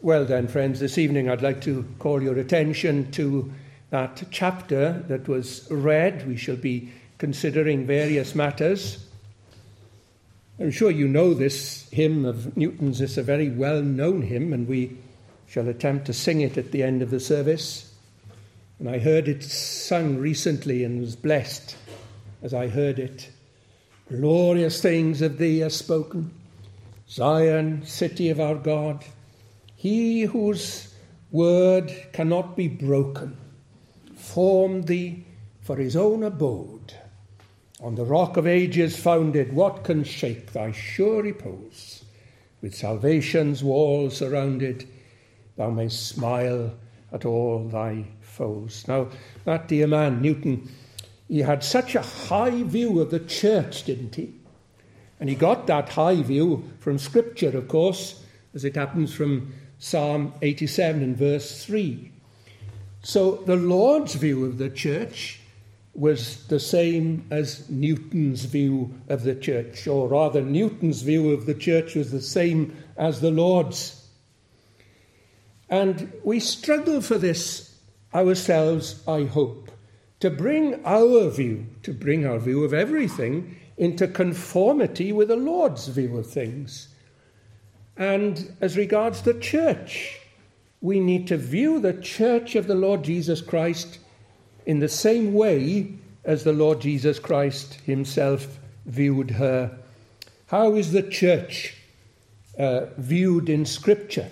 Well then, friends, this evening I'd like to call your attention to that chapter that was read. We shall be considering various matters. I'm sure you know this hymn of Newton's. It's a very well-known hymn, and we shall attempt to sing it at the end of the service. And I heard it sung recently and was blessed as I heard it. Glorious things of thee are spoken, Zion, city of our God. He whose word cannot be broken, formed thee for his own abode. On the rock of ages founded, what can shake thy sure repose? With salvation's wall surrounded, thou mayst smile at all thy foes. Now, that dear man, Newton, he had such a high view of the church, didn't he? And he got that high view from Scripture, of course, as it happens from Psalm 87 and verse 3. So the Lord's view of the church was the same as Newton's view of the church, or rather Newton's view of the church was the same as the Lord's. And we struggle for this ourselves, I hope, to bring our view of everything into conformity with the Lord's view of things. And as regards the church, we need to view the church of the Lord Jesus Christ in the same way as the Lord Jesus Christ himself viewed her. How is the church viewed in Scripture?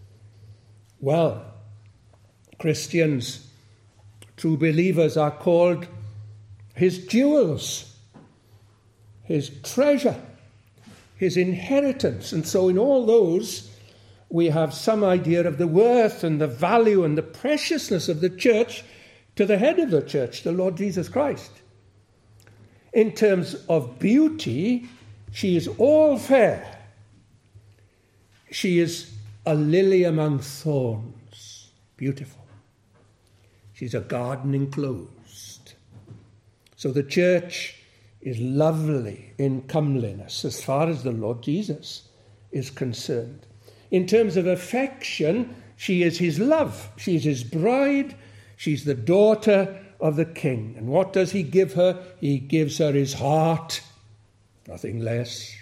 Well, Christians, true believers, are called his jewels, his treasure, his inheritance. And so in all those, we have some idea of the worth and the value and the preciousness of the church to the head of the church, the Lord Jesus Christ. In terms of beauty, she is all fair. She is a lily among thorns, beautiful. She's a garden enclosed. So the church is lovely in comeliness as far as the Lord Jesus is concerned. In terms of affection, she is his love. She is his bride. She's the daughter of the King. And what does he give her? He gives her his heart, nothing less.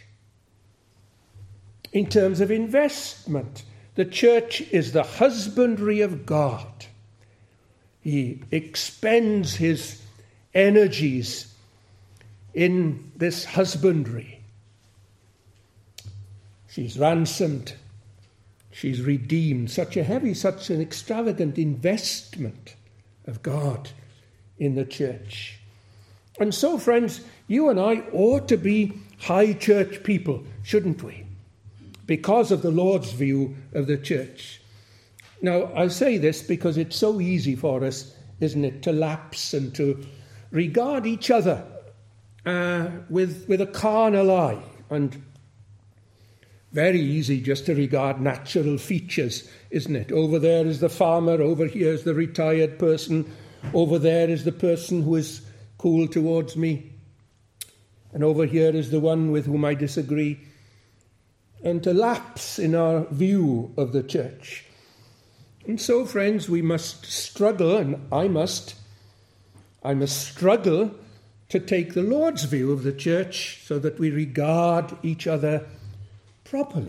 In terms of investment, the church is the husbandry of God. He expends his energies in this husbandry. She's ransomed. She's redeemed. Such an extravagant investment of God in the church. And so, friends, you and I ought to be high church people, shouldn't we? Because of the Lord's view of the church. Now, I say this because it's so easy for us, isn't it, to lapse and to regard each other with a carnal eye, and very easy just to regard natural features, isn't it? Over there is the farmer, over here is the retired person, over there is the person who is cool towards me, and over here is the one with whom I disagree. And to lapse in our view of the church. And so, friends, we must struggle, and I must struggle to take the Lord's view of the church so that we regard each other properly.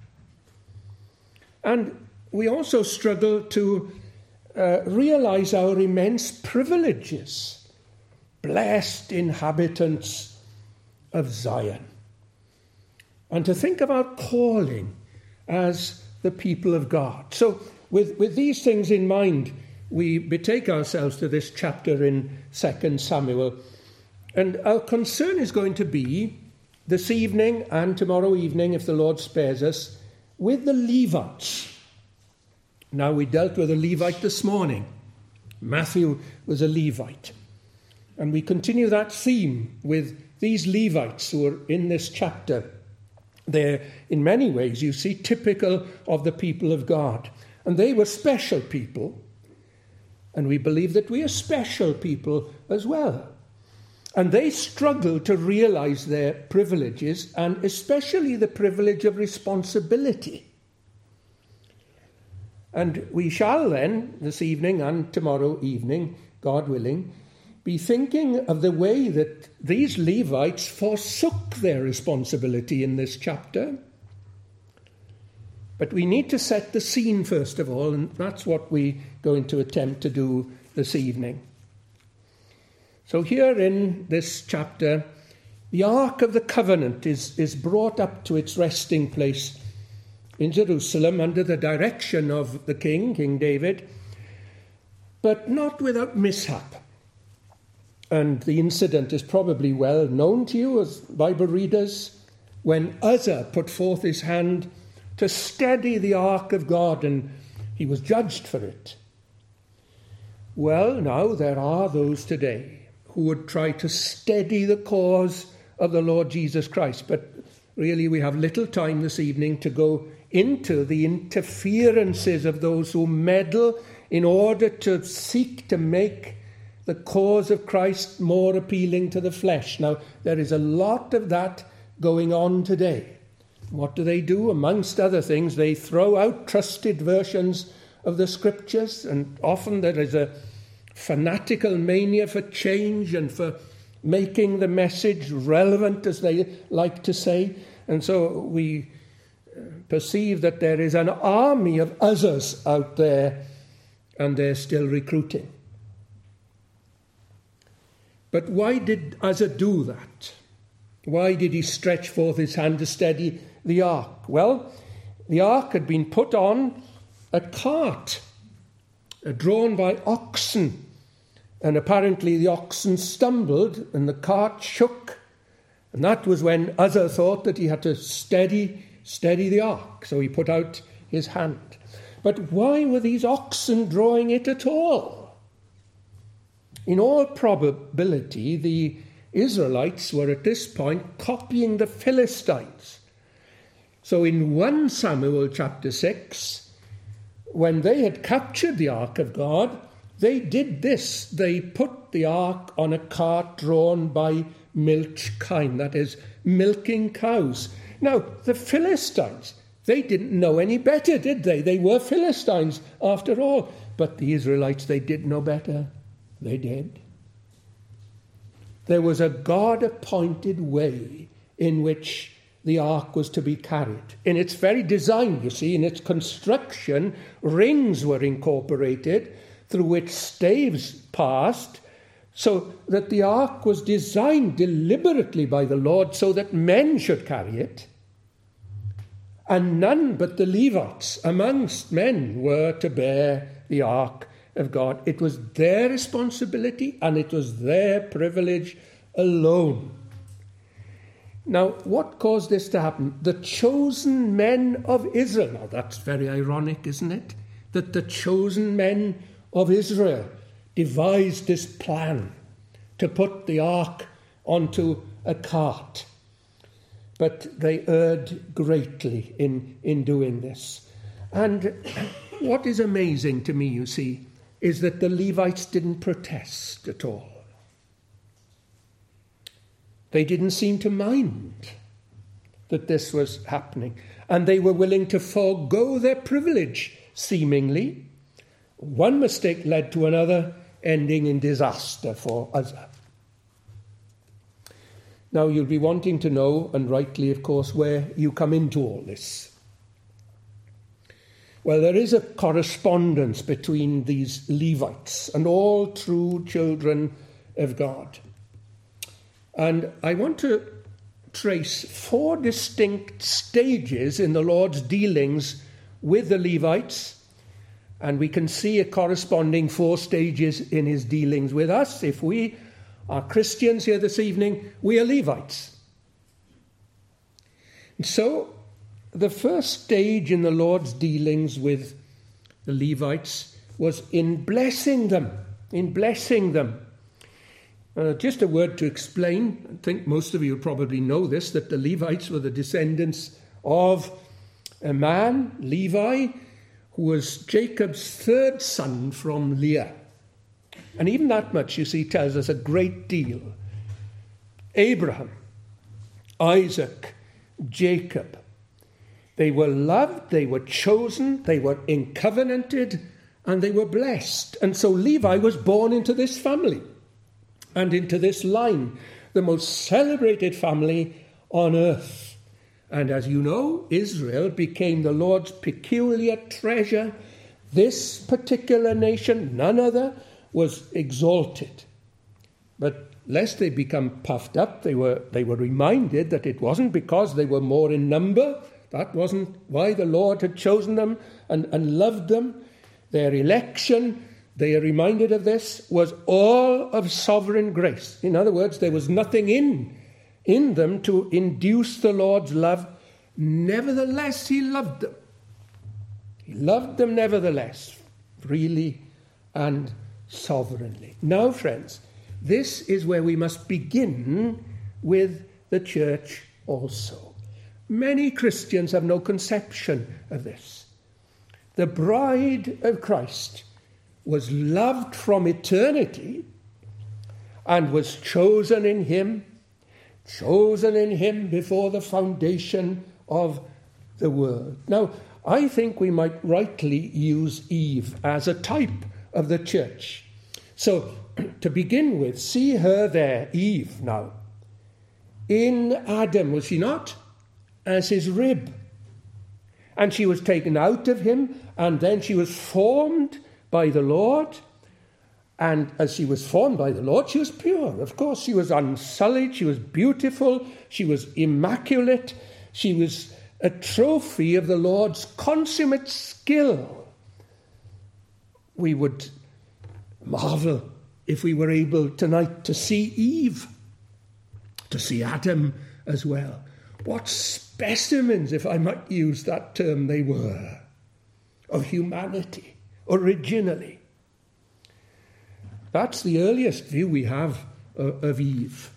And we also struggle to realize our immense privileges, blessed inhabitants of Zion, and to think of our calling as the people of God. So with these things in mind, we betake ourselves to this chapter in 2 Samuel. And our concern is going to be, this evening and tomorrow evening, if the Lord spares us, with the Levites. Now, we dealt with a Levite this morning. Matthew was a Levite. And we continue that theme with these Levites who are in this chapter. They're, in many ways, you see, typical of the people of God. And they were special people. And we believe that we are special people as well. And they struggle to realize their privileges, and especially the privilege of responsibility. And we shall then, this evening and tomorrow evening, God willing, be thinking of the way that these Levites forsook their responsibility in this chapter. But we need to set the scene first of all, and that's what we're going to attempt to do this evening. So here in this chapter, the Ark of the Covenant is brought up to its resting place in Jerusalem under the direction of the king, King David, but not without mishap. And the incident is probably well known to you as Bible readers, when Uzzah put forth his hand to steady the Ark of God, and he was judged for it. Well, now there are those today who would try to steady the cause of the Lord Jesus Christ, but really we have little time this evening to go into the interferences of those who meddle in order to seek to make the cause of Christ more appealing to the flesh. Now, there is a lot of that going on today. What do? Amongst other things, they throw out trusted versions of the Scriptures, and often there is a fanatical mania for change and for making the message relevant, as they like to say. And so we perceive that there is an army of Uzzahs out there, and they're still recruiting. But why did Uzzah do that? Why did he stretch forth his hand to steady the ark? Well, the ark had been put on a cart drawn by oxen, and apparently the oxen stumbled and the cart shook, and that was when Uzzah thought that he had to steady the ark, so he put out his hand. But why were these oxen drawing it at all? In all probability, the Israelites were at this point copying the Philistines. So in 1 Samuel chapter 6, when they had captured the ark of God, they did this. They put the ark on a cart drawn by milch kine, that is, milking cows. Now, the Philistines, they didn't know any better, did they? They were Philistines after all. But the Israelites, they did know better. They did. There was a God-appointed way in which the ark was to be carried. In its very design, you see, in its construction, rings were incorporated through which staves passed, so that the ark was designed deliberately by the Lord so that men should carry it. And none but the Levites amongst men were to bear the ark of God. It was their responsibility and it was their privilege alone. Now, what caused this to happen? The chosen men of Israel. Now, that's very ironic, isn't it? That the chosen men of Israel devised this plan to put the ark onto a cart. But they erred greatly in doing this. And what is amazing to me, you see, is that the Levites didn't protest at all. They didn't seem to mind that this was happening. And they were willing to forego their privilege, seemingly. One mistake led to another, ending in disaster for Uzzah. Now, you'll be wanting to know, and rightly, of course, where you come into all this. Well, there is a correspondence between these Levites and all true children of God. And I want to trace 4 distinct stages in the Lord's dealings with the Levites, and we can see a corresponding 4 stages in his dealings with us. If we are Christians here this evening, we are Levites. And so, the first stage in the Lord's dealings with the Levites was in blessing them. Just a word to explain. I think most of you probably know this, that the Levites were the descendants of a man, Levi, who was Jacob's 3rd son from Leah. And even that much, you see, tells us a great deal. Abraham, Isaac, Jacob. They were loved, they were chosen, they were incovenanted, and they were blessed. And so Levi was born into this family and into this line, the most celebrated family on earth. And as you know, Israel became the Lord's peculiar treasure. This particular nation, none other, was exalted. But lest they become puffed up, they were reminded that it wasn't because they were more in number. That wasn't why the Lord had chosen them and loved them. Their election, they are reminded of this, was all of sovereign grace. In other words, there was nothing in them to induce the Lord's love. Nevertheless, he loved them. He loved them nevertheless, freely and sovereignly. Now, friends, this is where we must begin with the church also. Many Christians have no conception of this. The bride of Christ was loved from eternity and was chosen in him before the foundation of the world. Now, I think we might rightly use Eve as a type of the church. So, to begin with, see her there, Eve now, in Adam, was she not? As his rib. And she was taken out of him, and then she was formed by the Lord. And as she was formed by the Lord, she was pure. Of course, she was unsullied, she was beautiful, she was immaculate, she was a trophy of the Lord's consummate skill. We would marvel if we were able tonight to see Eve, to see Adam as well. What specimens, if I might use that term, they were of humanity, originally. That's the earliest view we have of Eve.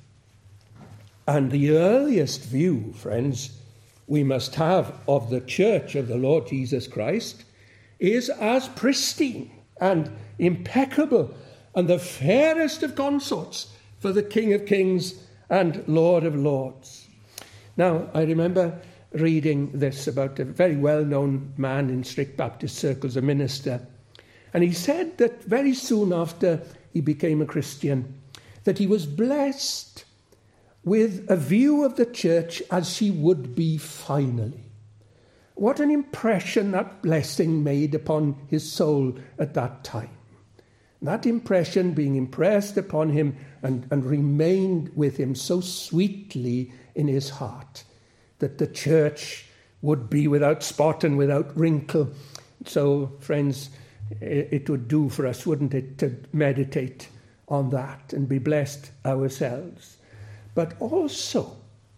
And the earliest view, friends, we must have of the church of the Lord Jesus Christ is as pristine and impeccable and the fairest of consorts for the King of Kings and Lord of Lords. Now, I remember reading this about a very well-known man in strict Baptist circles, a minister, and he said that very soon after he became a Christian, that he was blessed with a view of the church as she would be finally. What an impression that blessing made upon his soul at that time. That impression being impressed upon him and remained with him so sweetly in his heart, that the church would be without spot and without wrinkle. So, friends, it would do for us, wouldn't it, to meditate on that and be blessed ourselves. But also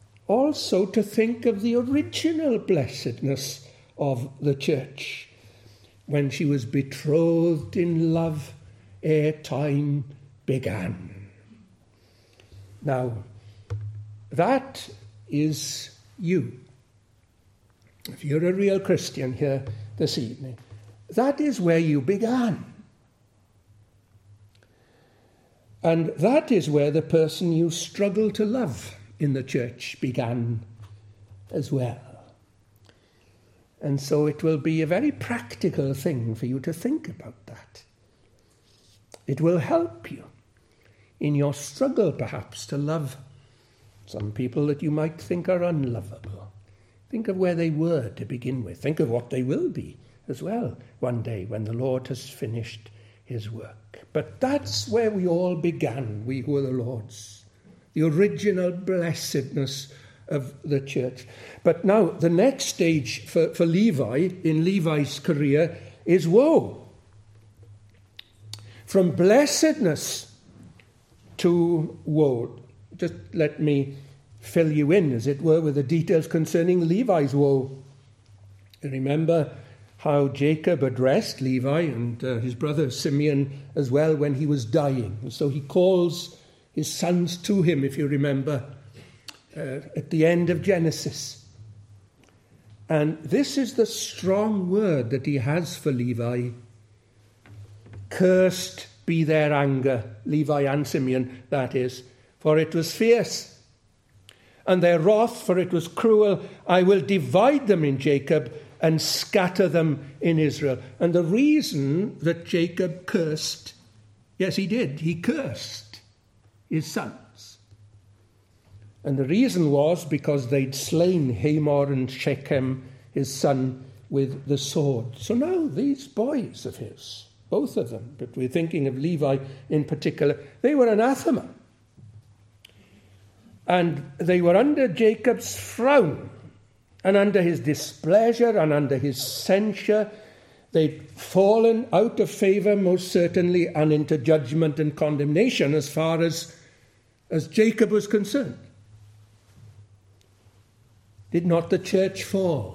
to think of the original blessedness of the church when she was betrothed in love ere time began. Now, that is you. If you're a real Christian here this evening, that is where you began. And that is where the person you struggle to love in the church began as well. And so it will be a very practical thing for you to think about that. It will help you in your struggle, perhaps, to love some people that you might think are unlovable. Think of where they were to begin with. Think of what they will be as well one day when the Lord has finished his work. But that's where we all began, we who are the Lord's. The original blessedness of the church. But now, the next stage for Levi, in Levi's career, is woe. From blessedness to woe. Just let me fill you in, as it were, with the details concerning Levi's woe. You remember how Jacob addressed Levi and his brother Simeon as well when he was dying. And so he calls his sons to him, if you remember, at the end of Genesis. And this is the strong word that he has for Levi. Cursed be their anger, Levi and Simeon, that is, for it was fierce. and their wrath, for it was cruel. I will divide them in Jacob and scatter them in Israel. And the reason that Jacob cursed, yes, he did, he cursed his sons. And the reason was because they'd slain Hamor and Shechem, his son, with the sword. So now these boys of his, both of them, but we're thinking of Levi in particular, they were anathema. And they were under Jacob's frown, and under his displeasure, and under his censure. They'd fallen out of favour, most certainly, and into judgment and condemnation as far as Jacob was concerned. Did not the church fall?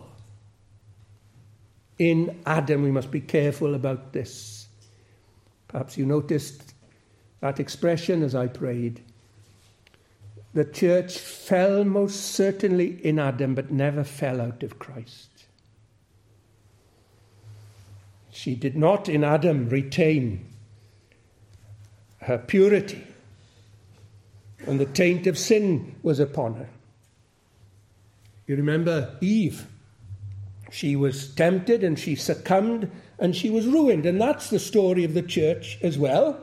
In Adam, we must be careful about this. Perhaps you noticed that expression as I prayed. The church fell most certainly in Adam, but never fell out of Christ. She did not in Adam retain her purity, and the taint of sin was upon her. You remember Eve. She was tempted and she succumbed and she was ruined. And that's the story of the church as well.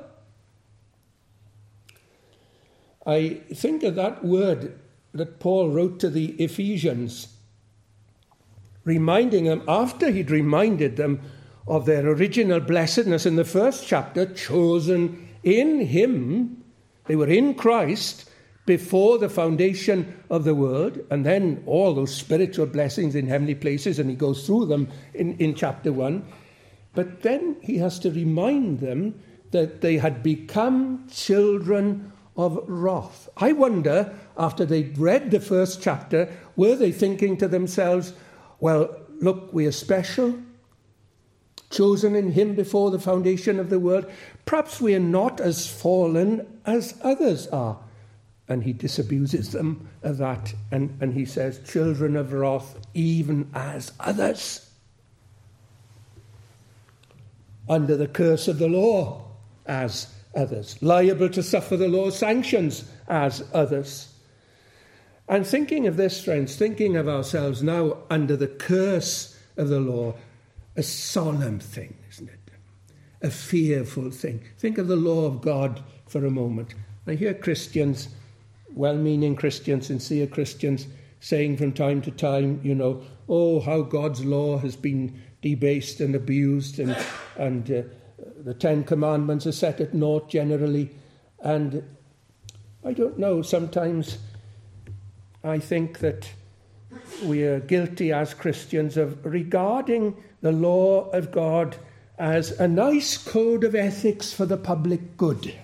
I think of that word that Paul wrote to the Ephesians, reminding them, after he'd reminded them of their original blessedness in the first chapter, chosen in him, they were in Christ before the foundation of the world, and then all those spiritual blessings in heavenly places, and he goes through them in chapter 1. But then he has to remind them that they had become children of wrath. I wonder, after they'd read the first chapter, were they thinking to themselves, well, look, we are special, chosen in him before the foundation of the world. Perhaps we are not as fallen as others are. And he disabuses them of that. And he says, children of wrath, even as others. Under the curse of the law, as others. Liable to suffer the law's sanctions, as others. And thinking of this, friends, thinking of ourselves now under the curse of the law, a solemn thing, isn't it? A fearful thing. Think of the law of God for a moment. I hear Christians, well-meaning Christians, sincere Christians, saying from time to time, oh, how God's law has been debased and abused, and the Ten Commandments are set at naught generally. And I don't know, sometimes I think that we are guilty as Christians of regarding the law of God as a nice code of ethics for the public good.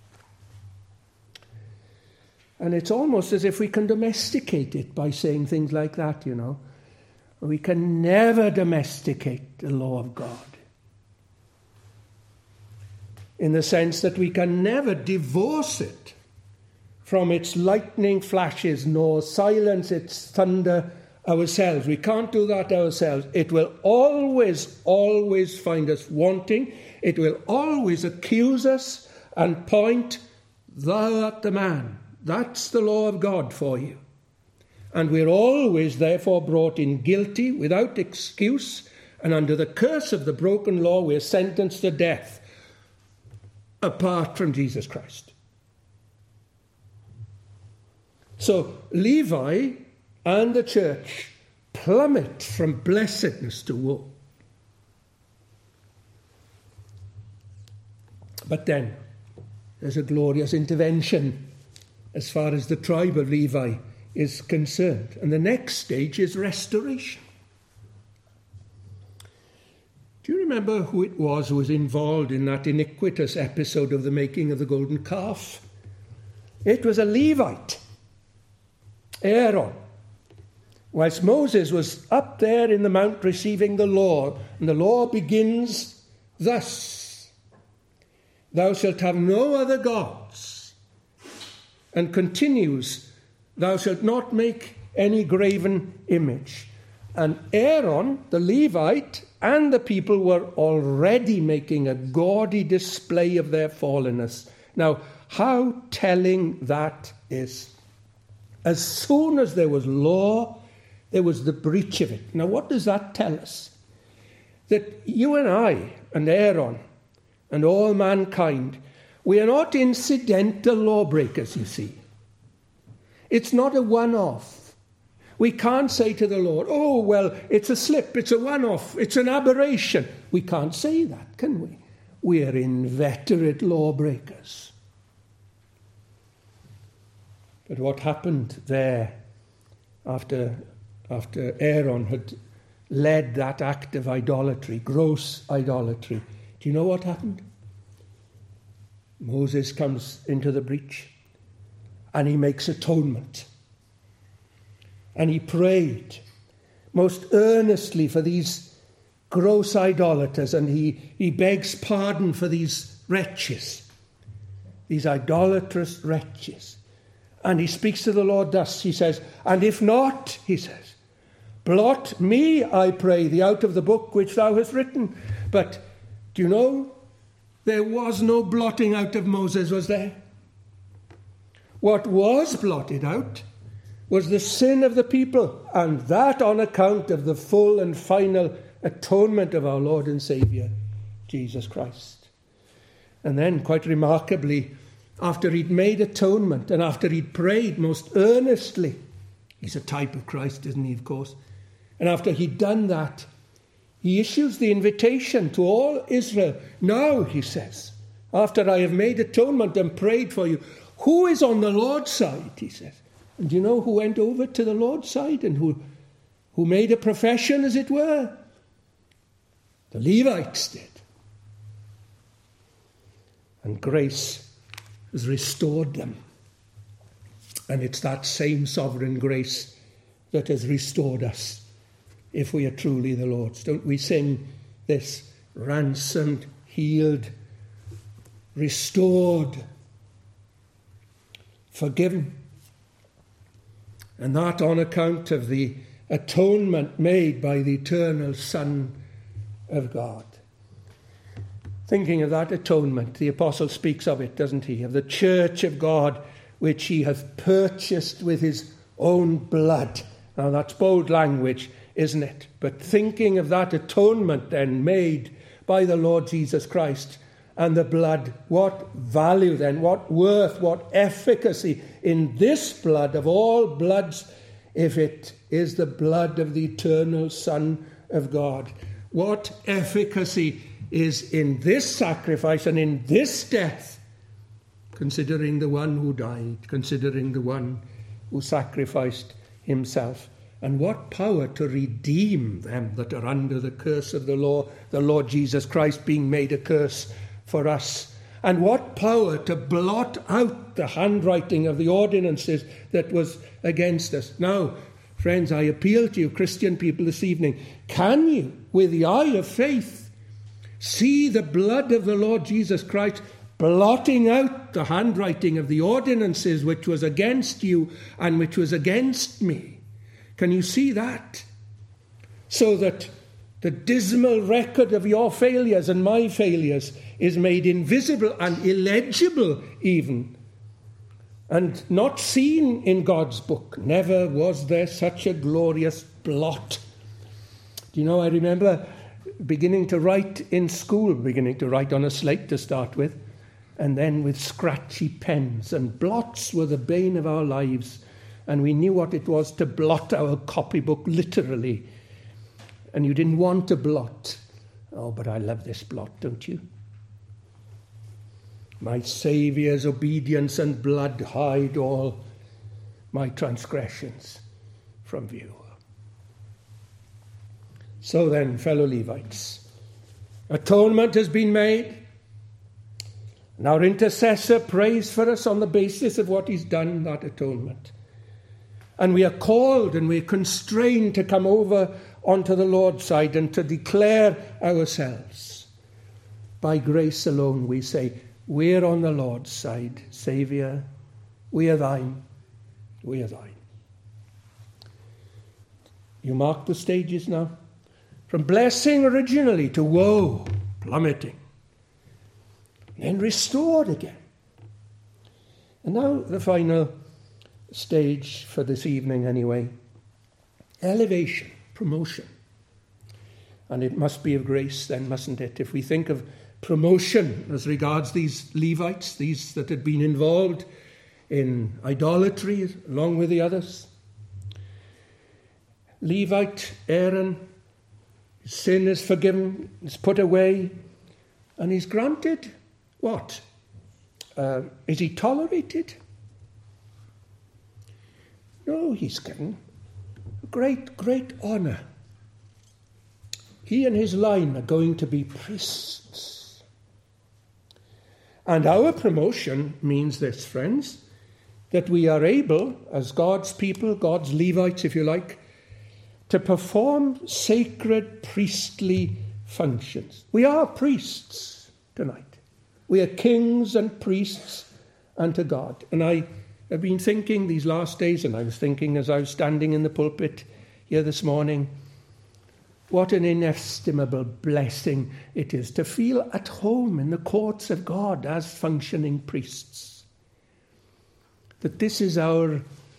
And it's almost as if we can domesticate it by saying things like that, We can never domesticate the law of God. In the sense that we can never divorce it from its lightning flashes, nor silence its thunder ourselves. We can't do that ourselves. It will always, always find us wanting. It will always accuse us and point, thou art the man. That's the law of God for you. And we're always, therefore, brought in guilty, without excuse, and under the curse of the broken law, we're sentenced to death, apart from Jesus Christ. So Levi and the church plummet from blessedness to woe. But then there's a glorious intervention as far as the tribe of Levi is concerned. And the next stage is restoration. Do you remember who it was who was involved in that iniquitous episode of the making of the golden calf? It was a Levite, Aaron. Whilst Moses was up there in the mount receiving the law, and the law begins thus, thou shalt have no other gods, and continues, thou shalt not make any graven image. And Aaron, the Levite, and the people were already making a gaudy display of their fallenness. Now, how telling that is. As soon as there was law, there was the breach of it. Now, what does that tell us? That you and I and Aaron and all mankind, we are not incidental lawbreakers, you see. It's not a one-off. We can't say to the Lord, oh, well, it's a slip, it's a one-off, it's an aberration. We can't say that, can we? We are inveterate lawbreakers. But what happened there after Aaron had led that act of idolatry, gross idolatry, do you know what happened? Moses comes into the breach and he makes atonement. And he prayed most earnestly for these gross idolaters, and he begs pardon for these wretches, these idolatrous wretches. And he speaks to the Lord thus, he says, and if not, he says, blot me, I pray thee, out of the book which thou hast written. But do you know, there was no blotting out of Moses, was there? What was blotted out was the sin of the people, and that on account of the full and final atonement of our Lord and Saviour, Jesus Christ. And then, quite remarkably, after he'd made atonement and after he'd prayed most earnestly, he's a type of Christ, isn't he, of course? And after he'd done that, he issues the invitation to all Israel. Now, he says, after I have made atonement and prayed for you, who is on the Lord's side, he says. And do you know who went over to the Lord's side and who made a profession, as it were? The Levites did. And grace has restored them. And it's that same sovereign grace that has restored us, if we are truly the Lord's. Don't we sing this? Ransomed, healed, restored, forgiven. And that on account of the atonement made by the eternal Son of God. Thinking of that atonement, the apostle speaks of it, doesn't he? Of the church of God, which he hath purchased with his own blood. Now that's bold language, isn't it? But thinking of that atonement then made by the Lord Jesus Christ and the blood, what value then, what worth, what efficacy in this blood of all bloods, if it is the blood of the eternal Son of God. What efficacy is in this sacrifice and in this death, considering the one who died, considering the one who sacrificed himself. And what power to redeem them that are under the curse of the law, the Lord Jesus Christ being made a curse for us. And what power to blot out the handwriting of the ordinances that was against us. Now, friends, I appeal to you, Christian people, this evening. Can you, with the eye of faith, see the blood of the Lord Jesus Christ blotting out the handwriting of the ordinances which was against you and which was against me? Can you see that? So that the dismal record of your failures and my failures is made invisible and illegible even, and not seen in God's book. Never was there such a glorious blot. Do you know, I remember beginning to write in school, beginning to write on a slate to start with, and then with scratchy pens, and blots were the bane of our lives, and we knew what it was to blot our copybook literally. And you didn't want to blot. Oh, but I love this blot, don't you? My Saviour's obedience and blood hide all my transgressions from view. So then, fellow Levites, atonement has been made. And our intercessor prays for us on the basis of what he's done, that atonement. And we are called and we're constrained to come over onto the Lord's side and to declare ourselves. By grace alone, we say, we're on the Lord's side. Saviour, we are thine. We are thine. You mark the stages now. From blessing originally to woe, plummeting. Then restored again. And now the final stage for this evening anyway. Elevation, promotion. And it must be of grace then, mustn't it? If we think of promotion as regards these Levites, these that had been involved in idolatry along with the others. Levite Aaron, his sin is forgiven, is put away, and he's granted what? Is he tolerated? No, he's given great, great honour. He and his line are going to be priests. And our promotion means this, friends, that we are able, as God's people, God's Levites, if you like, to perform sacred priestly functions. We are priests tonight. We are kings and priests unto God. And I have been thinking these last days, and I was thinking as I was standing in the pulpit here this morning, what an inestimable blessing it is to feel at home in the courts of God as functioning priests. That this is our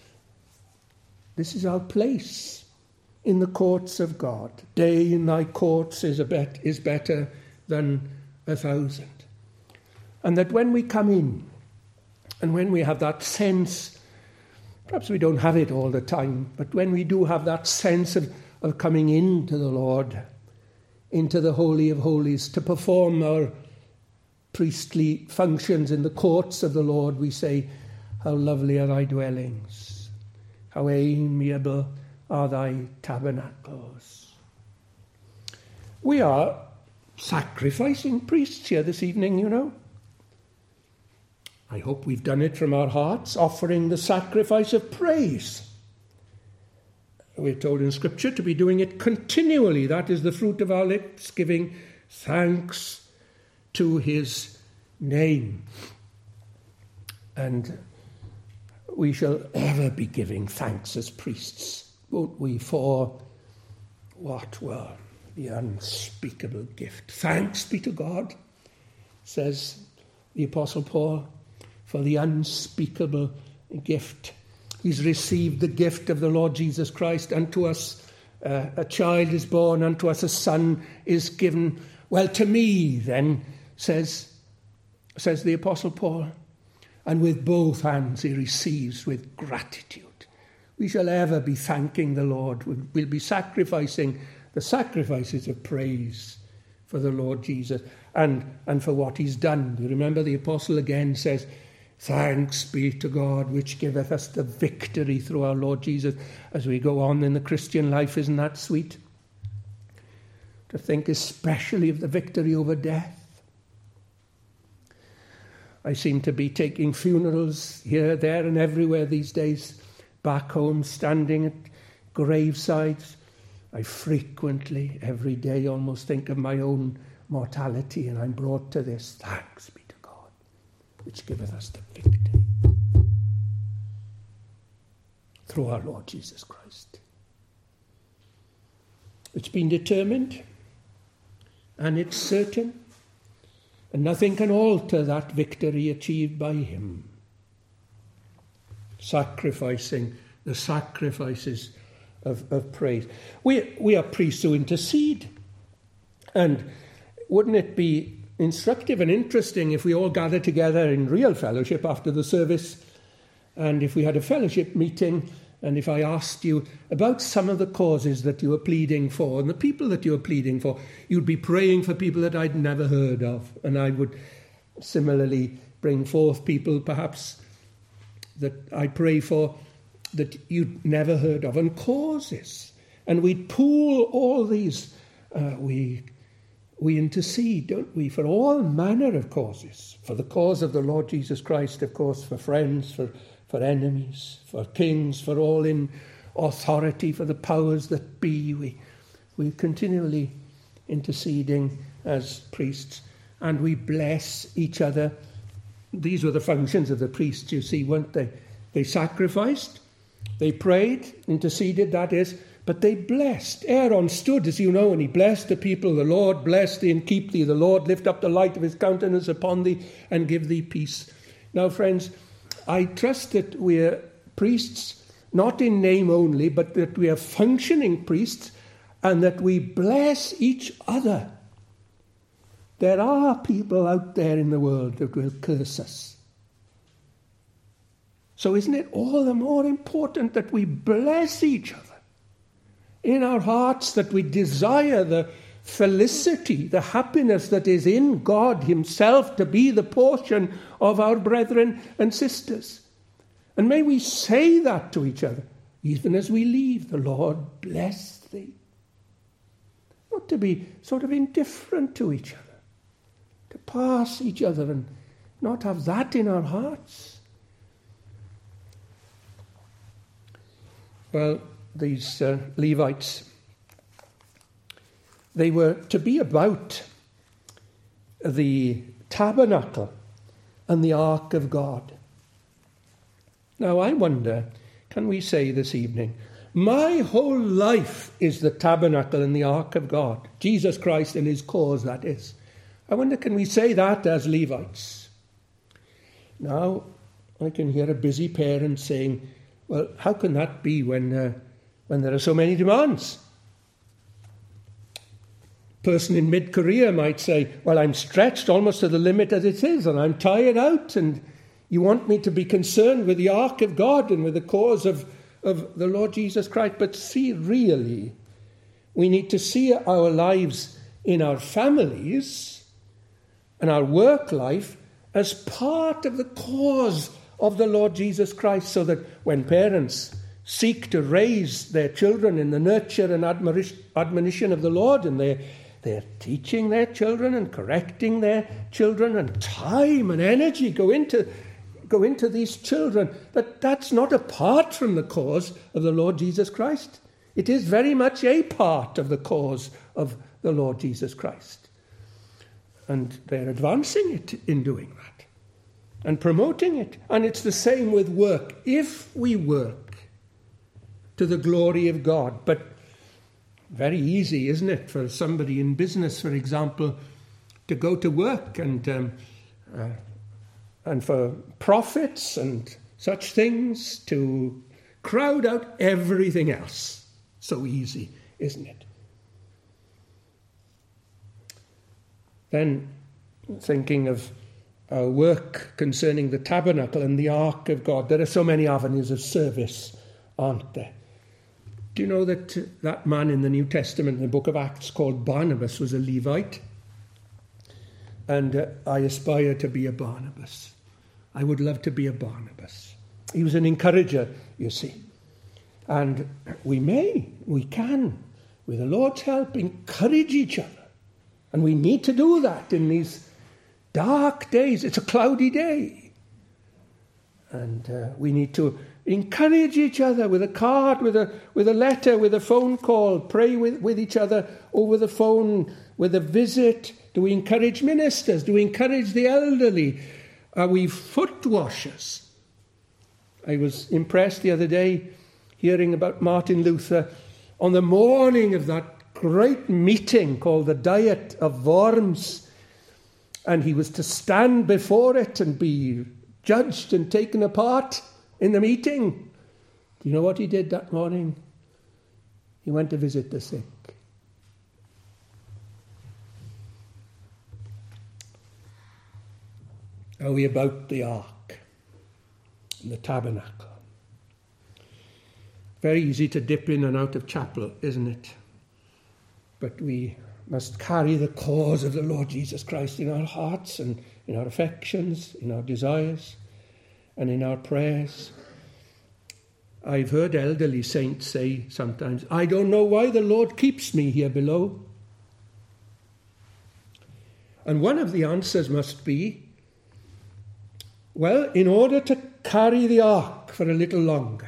place in the courts of God. Day in thy courts is better than 1,000. And that when we come in, and when we have that sense, perhaps we don't have it all the time, but when we do have that sense of coming into the Lord, into the Holy of Holies, to perform our priestly functions in the courts of the Lord, we say, how lovely are thy dwellings, how amiable are thy tabernacles. We are sacrificing priests here this evening, you know. I hope we've done it from our hearts, offering the sacrifice of praise. We're told in Scripture to be doing it continually. That is the fruit of our lips, giving thanks to his name. And we shall ever be giving thanks as priests, won't we, for what were the unspeakable gift. Thanks be to God, says the Apostle Paul, for the unspeakable gift. He's received the gift of the Lord Jesus Christ. Unto us a child is born, unto us a son is given. Well, to me, then, says the Apostle Paul, and with both hands he receives with gratitude. We shall ever be thanking the Lord. We'll be sacrificing the sacrifices of praise for the Lord Jesus and for what he's done. You remember the Apostle again says, thanks be to God which giveth us the victory through our Lord Jesus. As we go on in the Christian life, isn't that sweet? To think especially of the victory over death. I seem to be taking funerals here, there and everywhere these days. Back home, standing at gravesides. I frequently, every day, almost think of my own mortality, and I'm brought to this. Thanks be to God, which giveth us the victory through our Lord Jesus Christ. It's been determined, and it's certain, and nothing can alter that victory achieved by him. Sacrificing the sacrifices of praise. We are priests who intercede. And wouldn't it be instructive and interesting if we all gathered together in real fellowship after the service, and if we had a fellowship meeting, and if I asked you about some of the causes that you were pleading for and the people that you were pleading for, you'd be praying for people that I'd never heard of. And I would similarly bring forth people perhaps that I pray for that you'd never heard of, and causes. And we'd pool all these. We intercede, don't we, for all manner of causes. For the cause of the Lord Jesus Christ, of course, for friends, for enemies, for kings, for all in authority, for the powers that be. We're continually interceding as priests, and we bless each other. These were the functions of the priests, you see, weren't they? They sacrificed, they prayed, interceded, that is, but they blessed. Aaron stood, as you know, and he blessed the people. The Lord bless thee and keep thee. The Lord lift up the light of his countenance upon thee and give thee peace. Now, friends, I trust that we're priests, not in name only, but that we are functioning priests and that we bless each other. There are people out there in the world that will curse us. So isn't it all the more important that we bless each other in our hearts, that we desire the felicity, the happiness that is in God himself to be the portion of our brethren and sisters. And may we say that to each other, even as we leave. The Lord bless thee. Not to be sort of indifferent to each other, to pass each other and not have that in our hearts. Well, these Levites, they were to be about the tabernacle and the ark of God. Now I wonder, can we say this evening, my whole life is the tabernacle and the ark of God. Jesus Christ and his cause, that is. I wonder, can we say that as Levites? Now, I can hear a busy parent saying, well, how can that be when there are so many demands? A person in mid-career might say, well, I'm stretched almost to the limit as it is, and I'm tired out, and you want me to be concerned with the ark of God and with the cause of the Lord Jesus Christ. But see, really, we need to see our lives in our families and our work life as part of the cause of the Lord Jesus Christ, so that when parents seek to raise their children in the nurture and admonition of the Lord, and they're teaching their children and correcting their children, and time and energy go into these children, that's not apart from the cause of the Lord Jesus Christ. It is very much a part of the cause of the Lord Jesus Christ. And they're advancing it in doing that and promoting it. And it's the same with work. If we work to the glory of God, but very easy, isn't it, for somebody in business, for example, to go to work and for profits and such things, to crowd out everything else. So easy, isn't it? Then, thinking of our work concerning the tabernacle and the ark of God, there are so many avenues of service, aren't there? Do you know that man in the New Testament, in the book of Acts, called Barnabas, was a Levite? And I aspire to be a Barnabas. I would love to be a Barnabas. He was an encourager, you see. And we can, with the Lord's help, encourage each other. And we need to do that in these dark days. It's a cloudy day. And we need to encourage each other with a card, with a letter, with a phone call. Pray with each other over the phone, with a visit. Do we encourage ministers? Do we encourage the elderly? Are we foot washers? I was impressed the other day hearing about Martin Luther on the morning of that great meeting called the Diet of Worms, and he was to stand before it and be judged and taken apart in the meeting. Do you know what he did that morning? He went to visit the sick. Are we about the ark and the tabernacle? Very easy to dip in and out of chapel, isn't it? But we must carry the cause of the Lord Jesus Christ in our hearts and in our affections, in our desires, and in our prayers. I've heard elderly saints say sometimes, I don't know why the Lord keeps me here below. And one of the answers must be, well, in order to carry the ark for a little longer.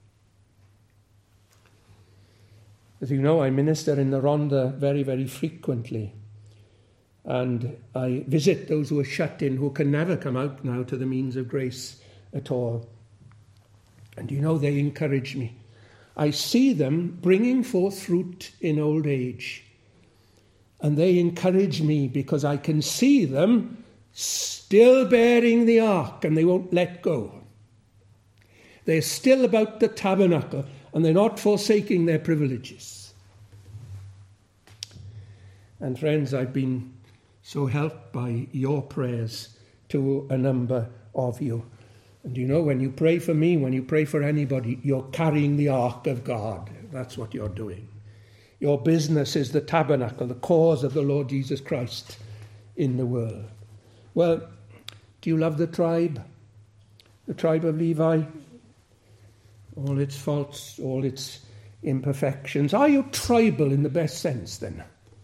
As you know, I minister in the Rhondda very, very frequently. And I visit those who are shut in, who can never come out now to the means of grace at all. And you know, they encourage me. I see them bringing forth fruit in old age. And they encourage me because I can see them still bearing the ark and they won't let go. They're still about the tabernacle, and they're not forsaking their privileges. And friends, I've been so helped by your prayers to a number of you. And you know, when you pray for me, when you pray for anybody, you're carrying the ark of God. That's what you're doing. Your business is the tabernacle, the cause of the Lord Jesus Christ in the world. Well, do you love the tribe? The tribe of Levi? All its faults, all its imperfections. Are you tribal in the best sense then?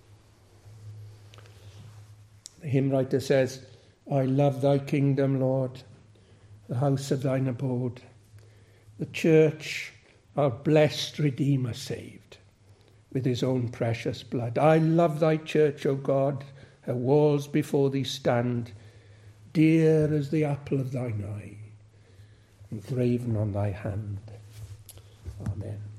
The hymn writer says, I love thy kingdom, Lord, the house of thine abode, the church, our blessed Redeemer saved with his own precious blood. I love thy church, O God, her walls before thee stand, dear as the apple of thine eye, engraven on thy hand. Amen.